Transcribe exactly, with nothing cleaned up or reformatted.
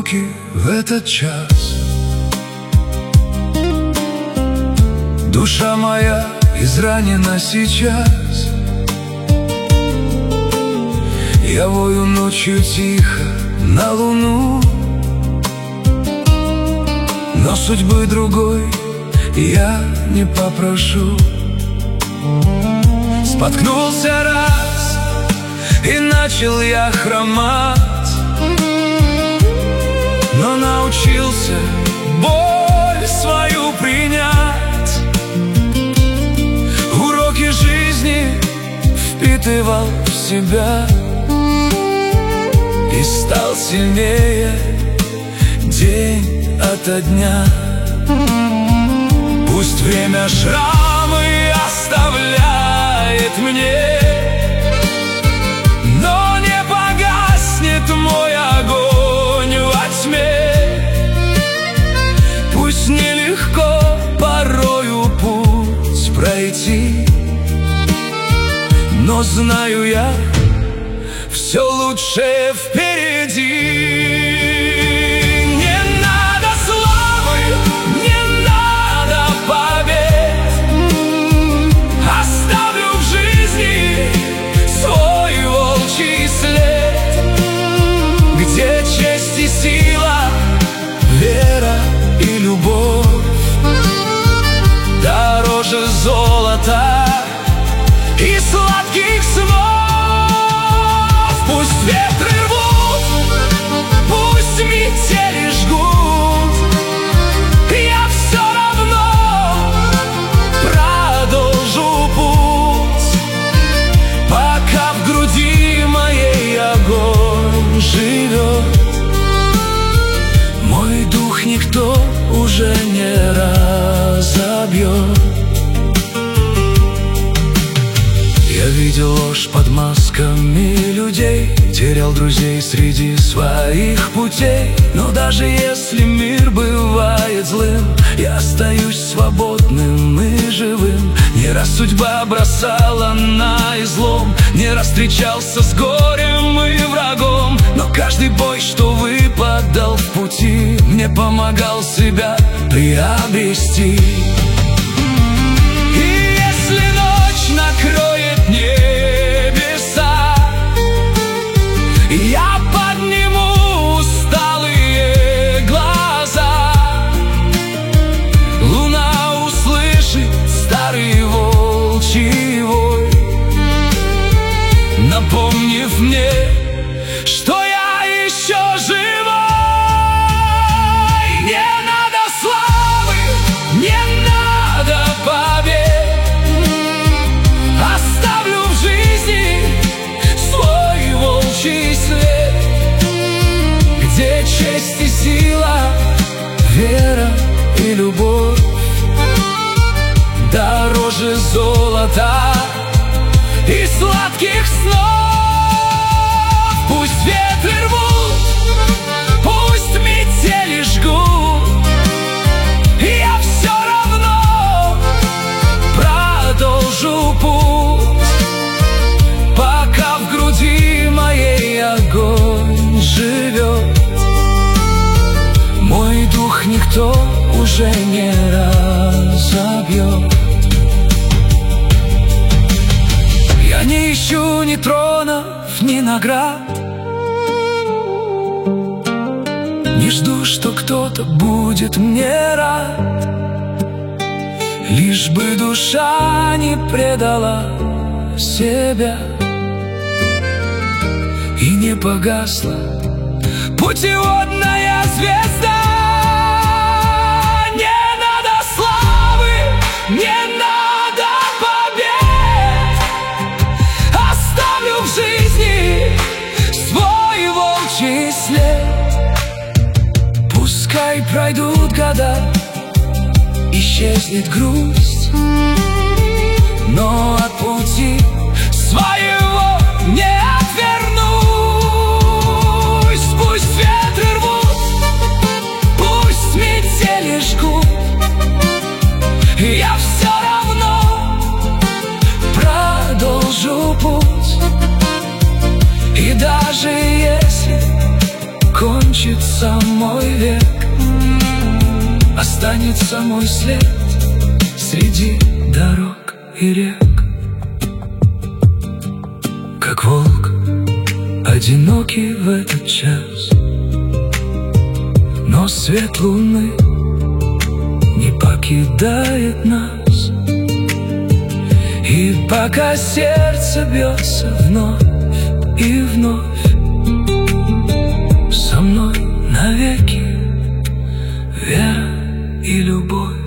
руки в этот час. Душа моя изранена сейчас. Я вою ночью тихо на луну, но судьбы другой я не попрошу. Споткнулся раз, и начал я хромать, но научился боль свою принять. Уроки жизни впитывал в себя и стал сильнее день ото дня. Пусть время шрамы оставляет мне, но не погаснет мой огонь во тьме. Пусть нелегко порою путь пройти, но знаю я, все лучшее впереди. Сила, вера и любовь дороже золота и сладких снов. Пусть ветры рвут, пусть метели жгут, я все равно продолжу путь, пока в груди моей огонь живет. Мой дух никто уже не разобьет. Я видел ложь под масками людей, терял друзей среди своих путей. Но даже если мир бывает злым, я остаюсь свободным и живым. Не раз судьба бросала на излом, не раз встречался с горем и врагом, но каждый бой, что выпадал в пути, мне помогал себя приобрести. И если ночь накроет небеса, я подниму усталые глаза. Луна услышит старый волчий вой, напомнив мне, что я еще живой. Не надо славы, не надо побед, оставлю в жизни свой волчий след, где честь и сила, вера и любовь дороже золота и сладких снов. Пусть ветры рвут, пусть метели жгут, я все равно продолжу путь, пока в груди моей огонь живет. Мой дух никто уже не разобьет. Я не ищу ни тронов, ни наград, не жду, что кто-то будет мне рад, лишь бы душа не предала себя и не погасла путеводная звезда. Не надо славы, не надо побед, оставлю в жизни свой волчий след. Пускай пройдут года, исчезнет грусть, но от пути своего не отвернусь. Пусть ветры рвут, пусть метели жгут, я все равно продолжу путь. И даже если кончится останется мой век, останется мой след среди дорог и рек. Как волк, одинокий в этот час, но свет луны не покидает нас. И пока сердце бьется вновь и вновь, со мной навеки вера и любовь.